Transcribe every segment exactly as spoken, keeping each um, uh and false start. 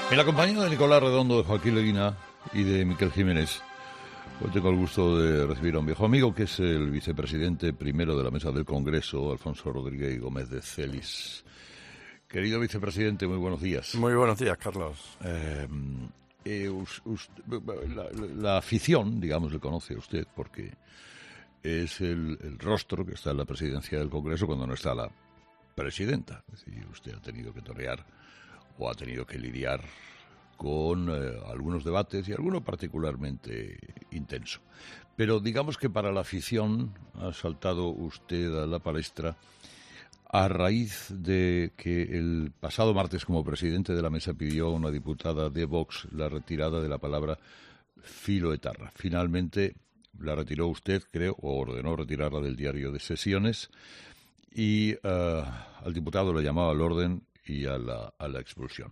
En la compañía de Nicolás Redondo, de Joaquín Leguina y de Miquel Jiménez, hoy tengo el gusto de recibir a un viejo amigo que es el vicepresidente primero de la Mesa del Congreso, Alfonso Rodríguez Gómez de Celis. Querido vicepresidente, muy buenos días. Muy buenos días, Carlos. Eh, eh, us, us, la, la afición, digamos, le conoce a usted porque es el, el rostro que está en la presidencia del Congreso cuando no está la presidenta. Es decir, usted ha tenido que torear o ha tenido que lidiar con eh, algunos debates y alguno particularmente intenso. Pero digamos que para la afición ha saltado usted a la palestra a raíz de que el pasado martes, como presidente de la mesa, pidió a una diputada de Vox la retirada de la palabra filoetarra. Finalmente la retiró usted, creo, o ordenó retirarla del diario de sesiones, y uh, al diputado le llamaba al orden y a la, a la expulsión.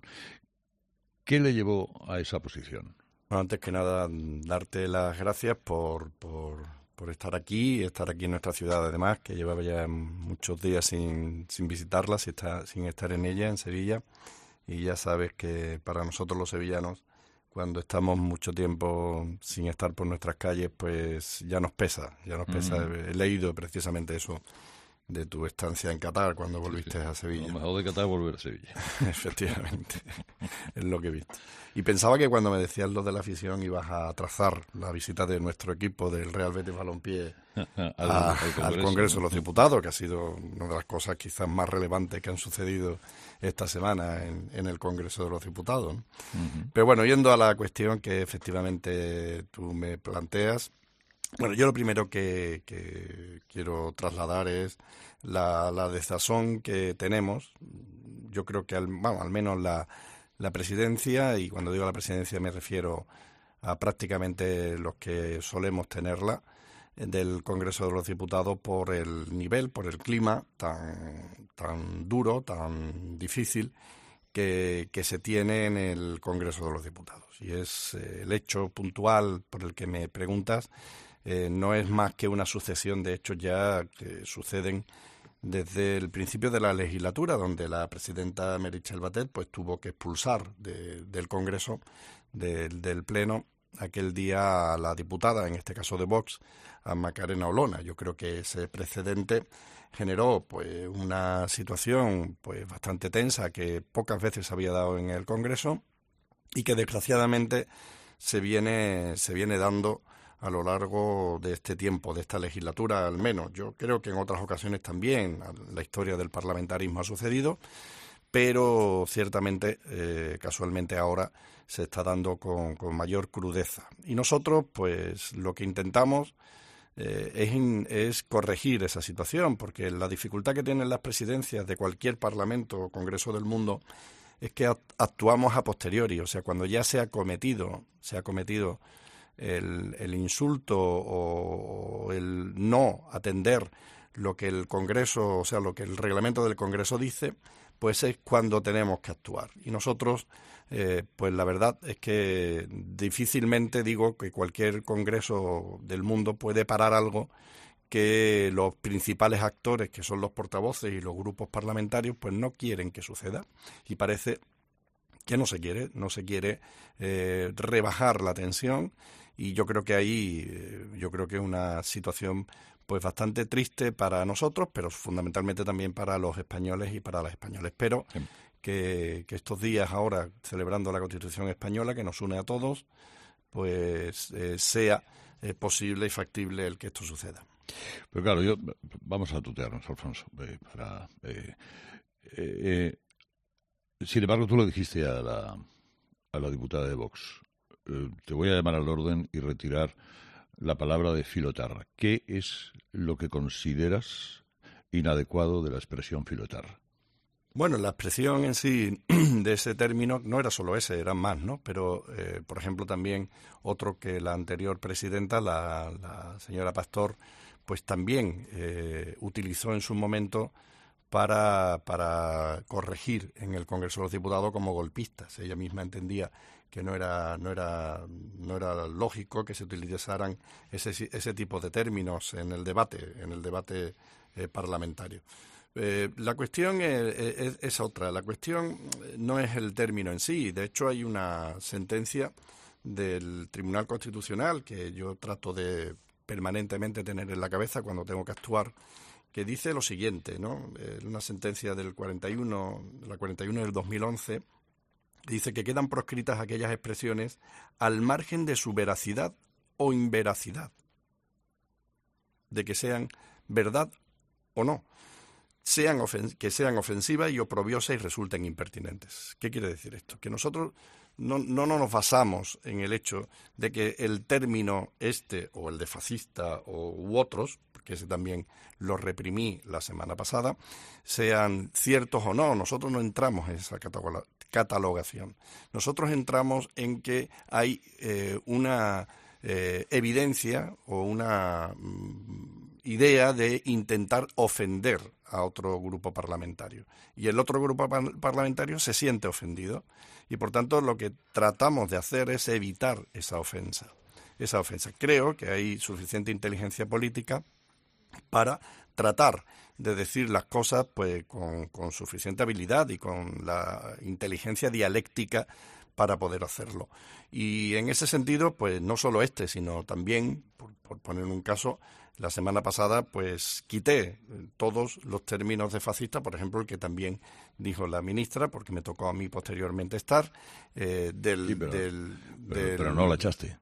¿Qué le llevó a esa posición? Bueno, antes que nada, darte las gracias por, por, por estar aquí, estar aquí en nuestra ciudad, además, que llevaba ya muchos días sin, sin visitarla, sin estar, sin estar en ella, en Sevilla. Y ya sabes que para nosotros los sevillanos, cuando estamos mucho tiempo sin estar por nuestras calles, pues ya nos pesa, ya nos pesa. Mm. He leído precisamente eso de tu estancia en Qatar cuando volviste sí, sí. a Sevilla. Lo mejor de Qatar es volver a Sevilla. Efectivamente, es lo que he visto. Y pensaba que cuando me decías lo de la afición ibas a trazar la visita de nuestro equipo del Real Betis Balompié al, a, al, Congreso, al Congreso de los Diputados, que ha sido una de las cosas quizás más relevantes que han sucedido esta semana en, en el Congreso de los Diputados, ¿no? Uh-huh. Pero bueno, yendo a la cuestión que efectivamente tú me planteas, bueno, yo lo primero que, que quiero trasladar es la, la desazón que tenemos. Yo creo que al, bueno, al menos la, la presidencia, y cuando digo la presidencia me refiero a prácticamente los que solemos tenerla, del Congreso de los Diputados, por el nivel, por el clima tan, tan duro, tan difícil que, que se tiene en el Congreso de los Diputados. Y es eh, el hecho puntual por el que me preguntas. Eh, no es más que una sucesión de hechos ya que suceden desde el principio de la legislatura, donde la presidenta Meritxell Batet pues tuvo que expulsar de, del Congreso, de, del Pleno, aquel día a la diputada, en este caso de Vox, a Macarena Olona. Yo creo que ese precedente generó pues una situación pues bastante tensa que pocas veces se había dado en el Congreso y que desgraciadamente se viene, se viene dando a lo largo de este tiempo, de esta legislatura al menos. Yo creo que en otras ocasiones también la historia del parlamentarismo ha sucedido, pero ciertamente, eh, casualmente ahora, se está dando con, con mayor crudeza. Y nosotros, pues, lo que intentamos eh, es, in, es corregir esa situación, porque la dificultad que tienen las presidencias de cualquier parlamento o congreso del mundo es que actuamos a posteriori, o sea, cuando ya se ha cometido, se ha cometido El, el insulto o, o el no atender lo que el Congreso, o sea, lo que el reglamento del Congreso dice, pues es cuando tenemos que actuar. Y nosotros, eh, pues la verdad es que difícilmente digo que cualquier Congreso del mundo puede parar algo que los principales actores, que son los portavoces y los grupos parlamentarios, pues no quieren que suceda. Y parece que no se quiere, no se quiere eh, rebajar la tensión. Y yo creo que ahí, yo creo que es una situación pues bastante triste para nosotros, pero fundamentalmente también para los españoles y para las españolas. Espero sí. que, que estos días ahora, celebrando la Constitución española, que nos une a todos, pues eh, sea eh, posible y factible el que esto suceda. Pero claro, yo vamos a tutearnos, Alfonso, eh, para... Eh, eh, sin embargo, tú lo dijiste a la, a la diputada de Vox. Te voy a llamar al orden y retirar la palabra de filoetarra. ¿Qué es lo que consideras inadecuado de la expresión filoetarra? Bueno, la expresión en sí de ese término no era solo ese, eran más, ¿no? Pero, eh, por ejemplo, también otro que la anterior presidenta, la, la señora Pastor, pues también eh, utilizó en su momento para, para corregir en el Congreso de los Diputados como golpistas. Ella misma entendía que no era no era no era lógico que se utilizaran ese ese tipo de términos en el debate en el debate eh, parlamentario. Eh, la cuestión es, es, es otra. La cuestión no es el término en sí. De hecho, hay una sentencia del Tribunal Constitucional que yo trato de permanentemente tener en la cabeza cuando tengo que actuar, que dice lo siguiente, ¿no? Eh, una sentencia del cuarenta y uno, la cuarenta y uno del dos mil once, dice que quedan proscritas aquellas expresiones al margen de su veracidad o inveracidad, de que sean verdad o no, sean ofen- que sean ofensivas y oprobiosas y resulten impertinentes. ¿Qué quiere decir esto? Que nosotros no, no nos basamos en el hecho de que el término este, o el de fascista, o, u otros, porque ese también lo reprimí la semana pasada, sean ciertos o no. Nosotros no entramos en esa catalogación. Nosotros entramos en que hay eh, una eh, evidencia o una mm, idea de intentar ofender a otro grupo parlamentario. Y el otro grupo par- parlamentario se siente ofendido. Y por tanto lo que tratamos de hacer es evitar esa ofensa. Esa ofensa. Creo que hay suficiente inteligencia política para tratar de decir las cosas pues con, con suficiente habilidad y con la inteligencia dialéctica para poder hacerlo. Y en ese sentido, pues no solo este, sino también, por, por poner un caso, la semana pasada pues quité todos los términos de fascista, por ejemplo, el que también dijo la ministra, porque me tocó a mí posteriormente estar, eh, del, sí, pero, del, pero, del... pero no la echaste.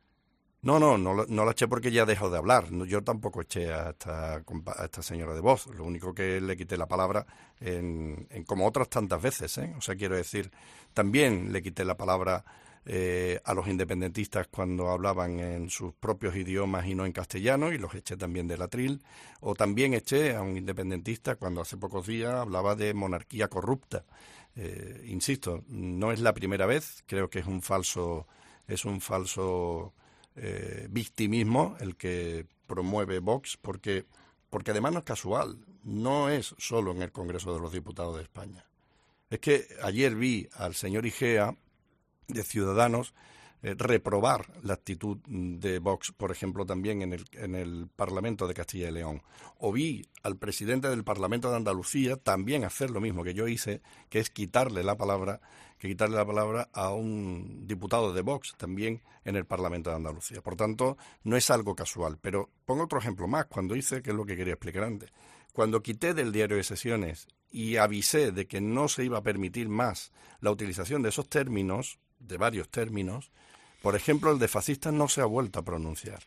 No, no, no, no la eché porque ya dejó de hablar. Yo tampoco eché a esta, a esta señora de voz. Lo único que le quité la palabra, en, en como otras tantas veces, ¿eh? O sea, quiero decir, también le quité la palabra eh, a los independentistas cuando hablaban en sus propios idiomas y no en castellano, y los eché también del atril. O también eché a un independentista cuando hace pocos días hablaba de monarquía corrupta. Eh, insisto, no es la primera vez. Creo que es un falso, es un falso Eh, victimismo el que promueve Vox, porque, porque además no es casual, no es solo en el Congreso de los Diputados de España. Es que ayer vi al señor Igea de Ciudadanos eh, reprobar la actitud de Vox, por ejemplo, también en el, en el Parlamento de Castilla y León. O vi al presidente del Parlamento de Andalucía también hacer lo mismo que yo hice, que es quitarle la palabra que quitarle la palabra a un diputado de Vox también en el Parlamento de Andalucía. Por tanto, no es algo casual. Pero pongo otro ejemplo más, cuando hice, que es lo que quería explicar antes, cuando quité del diario de sesiones y avisé de que no se iba a permitir más la utilización de esos términos, de varios términos, por ejemplo, el de fascista no se ha vuelto a pronunciar.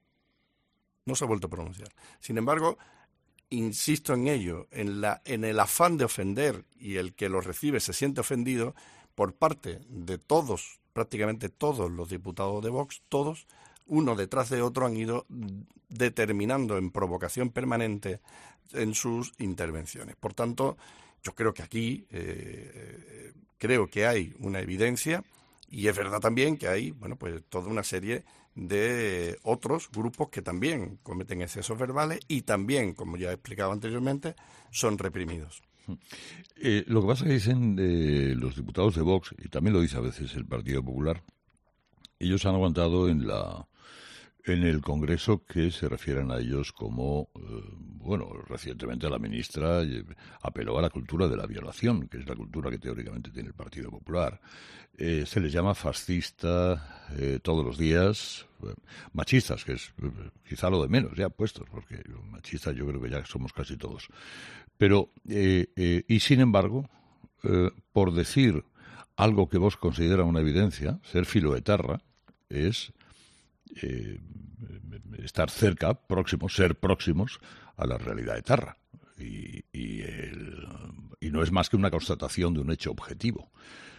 No se ha vuelto a pronunciar. Sin embargo, insisto en ello, en, la, en el afán de ofender y el que lo recibe se siente ofendido, por parte de todos, prácticamente todos los diputados de Vox, todos, uno detrás de otro, han ido determinando en provocación permanente en sus intervenciones. Por tanto, yo creo que aquí eh, creo que hay una evidencia y es verdad también que hay, bueno, pues toda una serie de otros grupos que también cometen excesos verbales y también, como ya he explicado anteriormente, son reprimidos. Eh, lo que pasa es que dicen eh, los diputados de Vox, y también lo dice a veces el Partido Popular, ellos han aguantado en la en el Congreso que se refieren a ellos como, eh, bueno, recientemente la ministra eh, apeló a la cultura de la violación, que es la cultura que teóricamente tiene el Partido Popular. Eh, se les llama fascista eh, todos los días, eh, machistas, que es eh, quizá lo de menos ya puestos, porque machistas yo creo que ya somos casi todos. Pero, eh, eh, y sin embargo, eh, por decir algo que vos considera una evidencia, ser filoetarra es eh, estar cerca, próximos, ser próximos a la realidad etarra. Y, y, el, y no es más que una constatación de un hecho objetivo.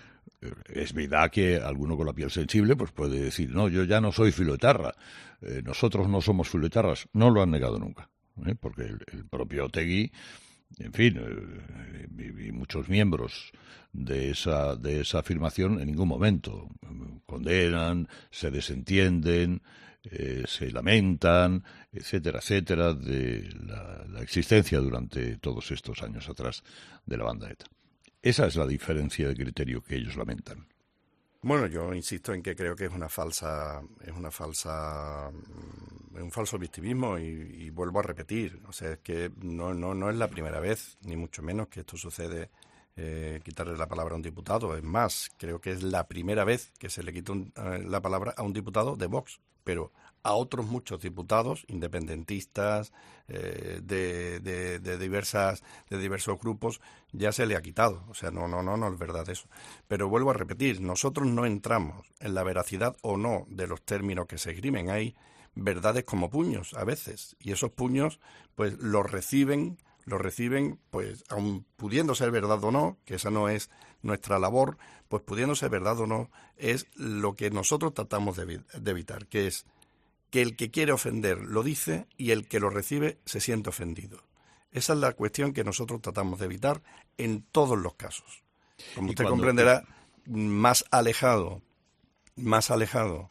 Es verdad que alguno con la piel sensible pues puede decir, no, yo ya no soy filoetarra, eh, nosotros no somos filoetarras. No lo han negado nunca, ¿eh? Porque el, el propio Otegi, en fin, eh, y, y muchos miembros de esa de esa afirmación en ningún momento condenan, se desentienden, eh, se lamentan, etcétera, etcétera, de la, la existencia durante todos estos años atrás de la banda ETA. Esa es la diferencia de criterio que ellos lamentan. Bueno, yo insisto en que creo que es una falsa, es una falsa, un falso victimismo y, y vuelvo a repetir. O sea, es que no, no, no es la primera vez, ni mucho menos que esto sucede, eh, quitarle la palabra a un diputado. Es más, creo que es la primera vez que se le quita un, eh, la palabra a un diputado de Vox, pero a otros muchos diputados independentistas eh, de, de, de diversas de diversos grupos ya se le ha quitado. O sea, no, no, no, no es verdad eso. Pero vuelvo a repetir, nosotros no entramos en la veracidad o no de los términos que se esgrimen. Hay verdades como puños a veces, y esos puños pues los reciben, los reciben, pues aun pudiendo ser verdad o no, que esa no es nuestra labor, pues pudiendo ser verdad o no, es lo que nosotros tratamos de, de evitar, que es que el que quiere ofender lo dice y el que lo recibe se siente ofendido. Esa es la cuestión que nosotros tratamos de evitar en todos los casos. Como usted cuando... comprenderá, más alejado, más alejado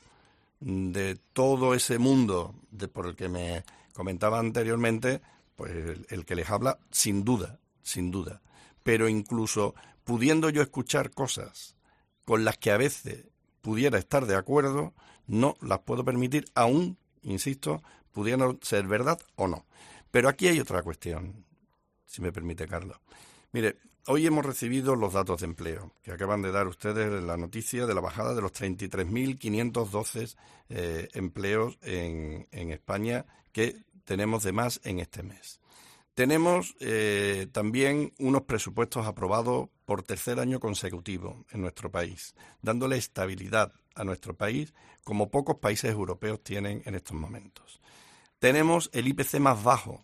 de todo ese mundo de, por el que me comentaba anteriormente, pues el, el que les habla, sin duda, sin duda. Pero incluso pudiendo yo escuchar cosas con las que a veces pudiera estar de acuerdo, no las puedo permitir, aún, insisto, pudieran ser verdad o no. Pero aquí hay otra cuestión, si me permite, Carlos. Mire, hoy hemos recibido los datos de empleo, que acaban de dar ustedes la noticia de la bajada de los treinta y tres mil quinientos doce eh, empleos en, en España que tenemos de más en este mes. Tenemos eh, también unos presupuestos aprobados por tercer año consecutivo en nuestro país, dándole estabilidad a nuestro país como pocos países europeos tienen en estos momentos. Tenemos el I P C más bajo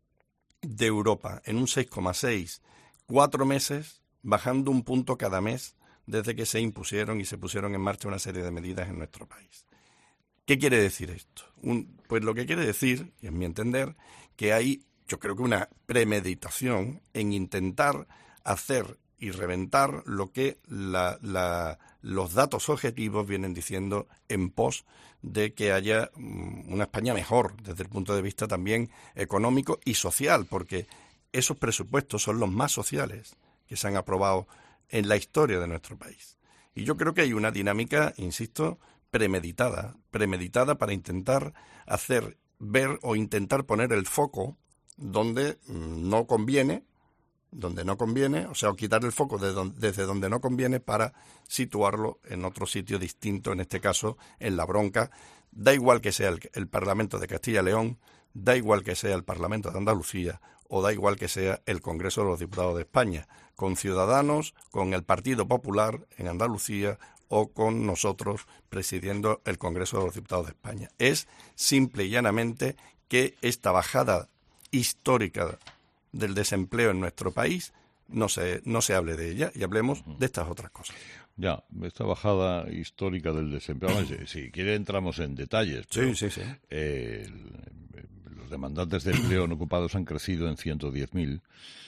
de Europa en un seis coma seis, cuatro meses bajando un punto cada mes desde que se impusieron y se pusieron en marcha una serie de medidas en nuestro país. ¿Qué quiere decir esto? Un, pues lo que quiere decir, y en mi entender, que hay, yo creo que una premeditación en intentar hacer y reventar lo que la, la, los datos objetivos vienen diciendo en pos de que haya una España mejor desde el punto de vista también económico y social, porque esos presupuestos son los más sociales que se han aprobado en la historia de nuestro país. Y yo creo que hay una dinámica, insisto, premeditada, premeditada para intentar hacer ver o intentar poner el foco donde no conviene, donde no conviene, o sea, o quitar el foco de donde, desde donde no conviene para situarlo en otro sitio distinto, en este caso en la bronca. Da igual que sea el, el Parlamento de Castilla y León, da igual que sea el Parlamento de Andalucía o da igual que sea el Congreso de los Diputados de España, con Ciudadanos, con el Partido Popular en Andalucía o con nosotros presidiendo el Congreso de los Diputados de España. Es simple y llanamente que esta bajada histórica del desempleo en nuestro país no se, no se hable de ella y hablemos de estas otras cosas. Ya, esta bajada histórica del desempleo, si, si quiere entramos en detalles. Pero, sí, sí, sí. Eh, los demandantes de empleo no ocupados han crecido en ciento diez mil.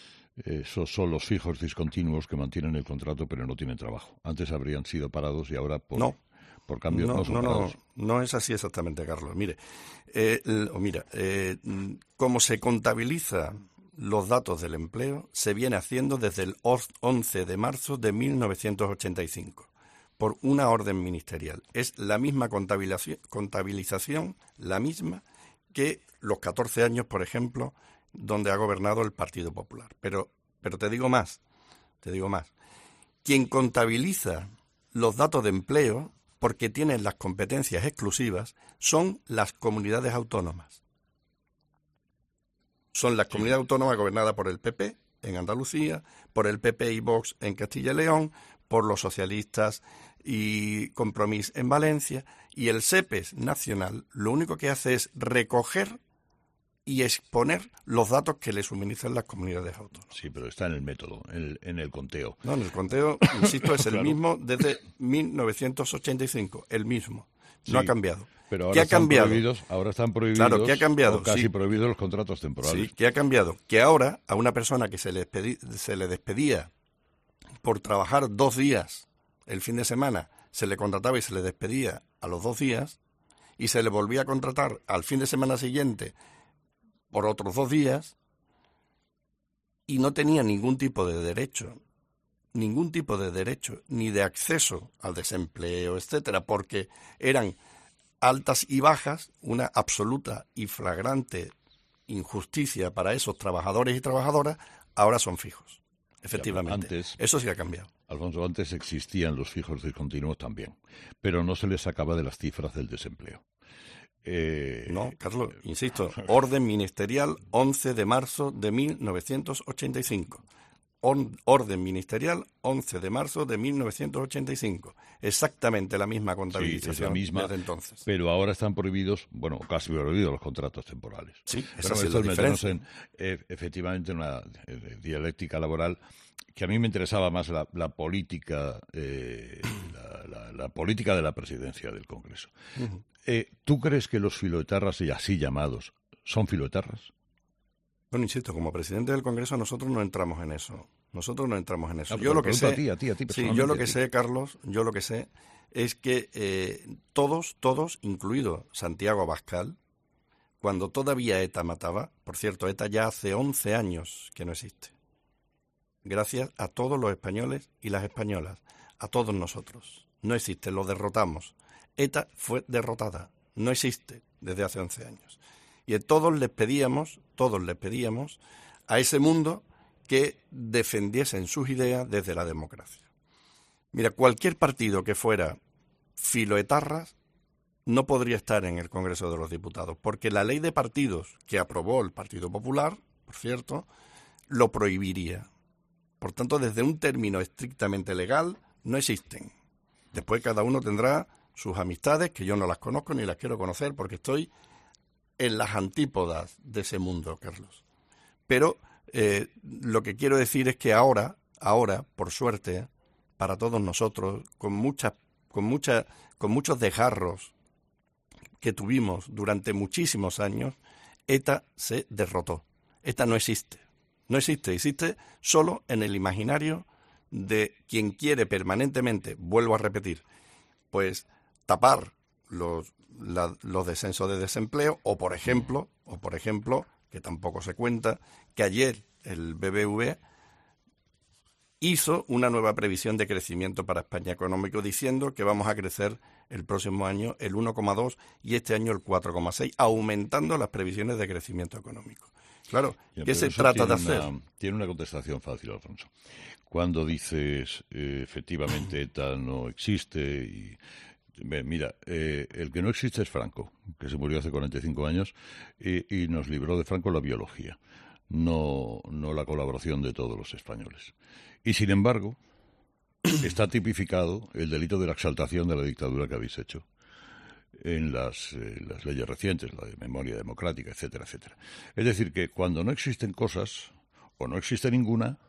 Esos son los fijos discontinuos que mantienen el contrato pero no tienen trabajo. Antes habrían sido parados y ahora por, no. por cambios no, no son no, parados. No, no es así exactamente, Carlos. Mire, eh, mira, eh, como se contabiliza los datos del empleo, se viene haciendo desde el once de marzo de mil novecientos ochenta y cinco, por una orden ministerial. Es la misma contabilización, contabilización, la misma que los catorce años, por ejemplo, donde ha gobernado el Partido Popular. Pero, pero te digo más, te digo más. Quien contabiliza los datos de empleo, porque tienen las competencias exclusivas, son las comunidades autónomas. Son las comunidades autónomas gobernadas por el P P en Andalucía, por el P P y Vox en Castilla y León, por los socialistas y Compromís en Valencia, y el SEPES nacional lo único que hace es recoger y exponer los datos que le suministran las comunidades autónomas. Sí, pero está en el método, en el, en el conteo. No, en el conteo, insisto, es el claro. mismo desde mil novecientos ochenta y cinco, el mismo. No sí, ha cambiado. Pero ahora ¿Qué ha están cambiado? Prohibidos, ahora están prohibidos, claro, ¿qué ha cambiado? o casi sí. prohibidos los contratos temporales. Sí, ¿qué ha cambiado? Que ahora a una persona que se le, despedí, se le despedía por trabajar dos días el fin de semana, se le contrataba y se le despedía a los dos días, y se le volvía a contratar al fin de semana siguiente por otros dos días, y no tenía ningún tipo de derecho, ningún tipo de derecho, ni de acceso al desempleo, etcétera, porque eran altas y bajas, una absoluta y flagrante injusticia para esos trabajadores y trabajadoras, ahora son fijos. Efectivamente, antes, eso sí ha cambiado. Alfonso, antes existían los fijos discontinuos también, pero no se les sacaba de las cifras del desempleo. Eh, no, Carlos, insisto, orden ministerial once de marzo de mil novecientos ochenta y cinco. Orden ministerial once de marzo de mil novecientos ochenta y cinco. Exactamente la misma contabilización sí, es la misma, desde entonces. Pero ahora están prohibidos, bueno, casi prohibidos los contratos temporales. Sí, esa es la diferencia. En, eh, efectivamente, una eh, dialéctica laboral que a mí me interesaba más la, la política, eh, la, la, la política de la presidencia del Congreso. Uh-huh. Eh, ¿Tú crees que los filoetarras, y así llamados, son filoetarras? Bueno, insisto, como presidente del Congreso nosotros no entramos en eso. Nosotros no entramos en eso. No, yo lo que sé, a ti, a ti, a ti sí, yo lo que sé, Carlos, yo lo que sé es que eh, todos, todos, incluido Santiago Abascal, cuando todavía ETA mataba, por cierto, ETA ya hace once años que no existe. Gracias a todos los españoles y las españolas, a todos nosotros. No existe, lo derrotamos. ETA fue derrotada, no existe desde hace once años. Y a todos les pedíamos, todos les pedíamos a ese mundo que defendiesen sus ideas desde la democracia. Mira, cualquier partido que fuera filoetarras no podría estar en el Congreso de los Diputados, porque la ley de partidos que aprobó el Partido Popular, por cierto, lo prohibiría. Por tanto, desde un término estrictamente legal, no existen. Después cada uno tendrá sus amistades, que yo no las conozco ni las quiero conocer, porque estoy en las antípodas de ese mundo, Carlos. Pero eh, lo que quiero decir es que ahora, ahora, por suerte, para todos nosotros, con muchas, con mucha, con muchos desgarros que tuvimos durante muchísimos años, ETA se derrotó. ETA no existe. No existe. Existe solo en el imaginario de quien quiere permanentemente, vuelvo a repetir, pues tapar los La, los descensos de desempleo o por ejemplo o por ejemplo que tampoco se cuenta que ayer el B B V hizo una nueva previsión de crecimiento para España económico diciendo que vamos a crecer el próximo año el uno coma dos y este año el cuatro coma seis, aumentando las previsiones de crecimiento económico. Claro, Bien, ¿qué se trata de hacer? Una, tiene una contestación fácil, Alfonso. Cuando dices eh, efectivamente ETA no existe y mira, eh, el que no existe es Franco, que se murió hace cuarenta y cinco años y, y nos libró de Franco la biología, no, no la colaboración de todos los españoles. Y sin embargo, está tipificado el delito de la exaltación de la dictadura que habéis hecho en las, eh, las leyes recientes, la de memoria democrática, etcétera, etcétera. Es decir, que cuando no existen cosas, o no existe ninguna,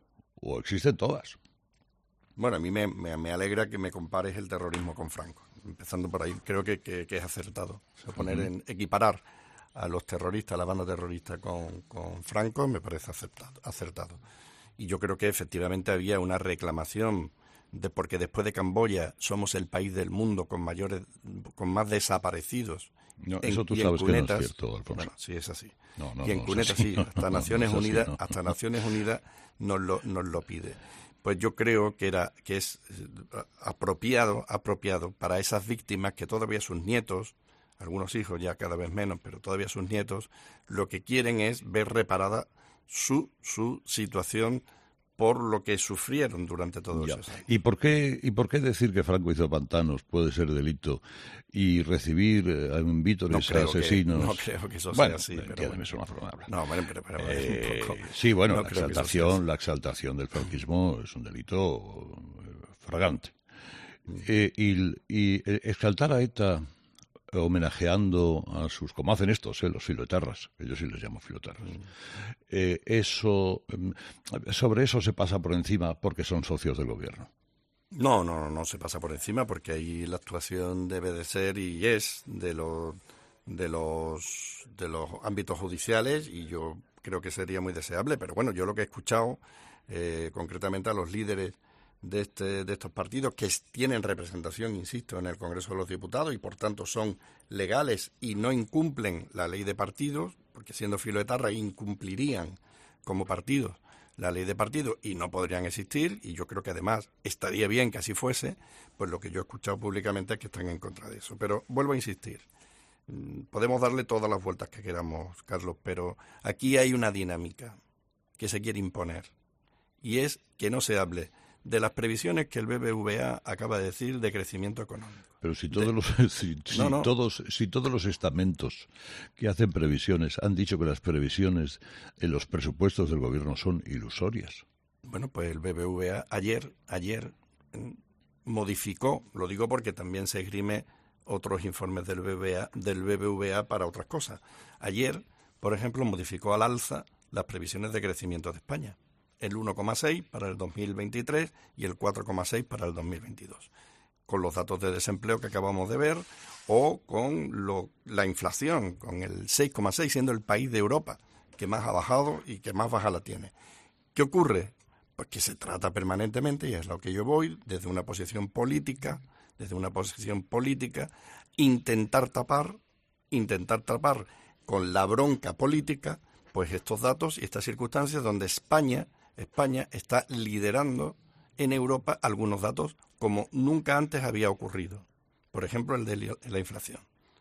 o existen todas. Bueno, a mí me, me, me alegra que me compares el terrorismo con Franco, empezando por ahí. Creo que, que, que es acertado. O sea, poner en, equiparar a los terroristas, a la banda terrorista con, con Franco, me parece acertado, acertado. Y yo creo que efectivamente había una reclamación, de porque después de Camboya somos el país del mundo con mayores, con más desaparecidos. No, en, eso tú sabes cunetas, que no es cierto, Alfonso. Bueno, sí es así. No, no, y en no, cunetas sí, sí, hasta no, Naciones no, Unidas, así, no. hasta Naciones Unidas nos lo, nos lo pide. Pues yo creo que era que es apropiado, apropiado para esas víctimas que todavía sus nietos, algunos hijos ya cada vez menos, pero todavía sus nietos, lo que quieren es ver reparada su su situación por lo que sufrieron durante todos ya. esos años. ¿Y por qué y por qué decir que Franco hizo pantanos puede ser delito y recibir eh, a vítores no a asesinos? Que, no creo que eso bueno, sea así. Pero bueno, es una forma de hablar. No, bueno, pero, pero, pero eh, un poco, sí, bueno, no la exaltación, la exaltación del franquismo es un delito fragante. Mm. Eh, y, y exaltar a ETA homenajeando a sus, como hacen estos, eh, los filoetarras, que yo sí les llamo filoetarras, mm. eh, eso, sobre eso se pasa por encima porque son socios del gobierno. No, no, no, no se pasa por encima porque ahí la actuación debe de ser y es de los de los de los ámbitos judiciales y yo creo que sería muy deseable, pero bueno, yo lo que he escuchado eh, concretamente a los líderes de este de estos partidos que tienen representación, insisto, en el Congreso de los Diputados y por tanto son legales y no incumplen la ley de partidos, porque siendo filoetarras incumplirían como partidos la ley de partido y no podrían existir, y yo creo que además estaría bien que así fuese, pues lo que yo he escuchado públicamente es que están en contra de eso. Pero vuelvo a insistir, podemos darle todas las vueltas que queramos, Carlos, pero aquí hay una dinámica que se quiere imponer, y es que no se hable de las previsiones que el B B V A acaba de decir de crecimiento económico. Pero si todos de... los si, si no, no. todos si todos los estamentos que hacen previsiones han dicho que las previsiones en los presupuestos del gobierno son ilusorias. Bueno, pues el B B V A ayer ayer modificó, lo digo porque también se esgrime otros informes del B B V A del B B V A para otras cosas. Ayer, por ejemplo, modificó al alza las previsiones de crecimiento de España. El uno coma seis para el dos mil veintitrés y el cuatro coma seis para el dos mil veintidós, con los datos de desempleo que acabamos de ver, o con lo, la inflación, con el seis coma seis, siendo el país de Europa que más ha bajado y que más baja la tiene. ¿Qué ocurre? Pues que se trata permanentemente, y es lo que yo voy, desde una posición política, desde una posición política, intentar tapar, intentar tapar con la bronca política, pues estos datos y estas circunstancias donde España España está liderando en Europa algunos datos como nunca antes había ocurrido. Por ejemplo, el de la inflación.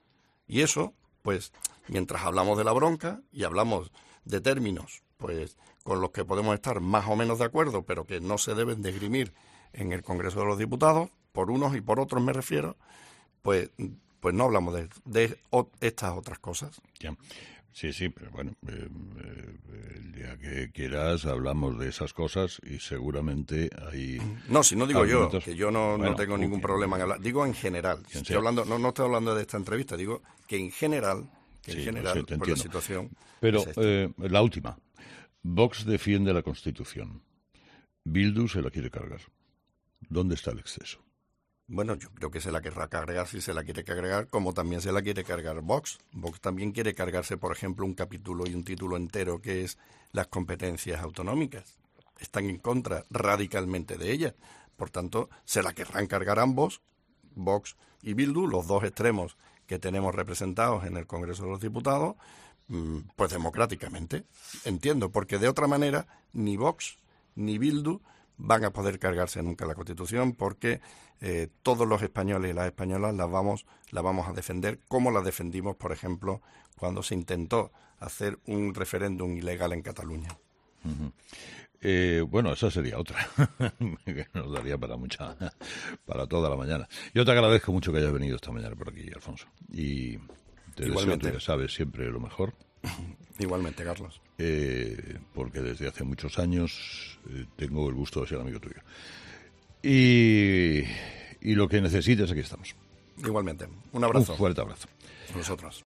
Y eso, pues, mientras hablamos de la bronca y hablamos de términos, pues, con los que podemos estar más o menos de acuerdo, pero que no se deben de esgrimir en el Congreso de los Diputados, por unos y por otros me refiero, pues, pues no hablamos de, de estas otras cosas. Ya. Sí, sí, pero bueno, eh, eh, el día que quieras hablamos de esas cosas y seguramente hay... No, si no digo argumentos... yo, que yo no, bueno, no tengo ningún problema en hablar. Digo en general. Estoy hablando, no, no estoy hablando de esta entrevista, digo que en general, que sí, en general, no sé, pues la situación... Pero es eh, la última. Vox defiende la Constitución. Bildu se la quiere cargar. ¿Dónde está el exceso? Bueno, yo creo que se la querrá cargar si se la quiere cargar, como también se la quiere cargar Vox. Vox también quiere cargarse, por ejemplo, un capítulo y un título entero que es las competencias autonómicas. Están en contra radicalmente de ellas. Por tanto, se la querrán cargar ambos, Vox y Bildu, los dos extremos que tenemos representados en el Congreso de los Diputados, pues democráticamente. Entiendo, porque de otra manera ni Vox ni Bildu van a poder cargarse nunca la Constitución, porque eh, todos los españoles y las españolas la vamos, la vamos a defender como la defendimos, por ejemplo, cuando se intentó hacer un referéndum ilegal en Cataluña. Uh-huh. Eh, bueno, esa sería otra, que nos daría para mucha, para toda la mañana. Yo te agradezco mucho que hayas venido esta mañana por aquí, Alfonso, y te Igualmente. deseo, tú ya sabes, siempre lo mejor. Igualmente, Carlos. Eh, porque desde hace muchos años eh, tengo el gusto de ser amigo tuyo. Y, y lo que necesites, aquí estamos. Igualmente. Un abrazo. Un fuerte abrazo. Nosotros.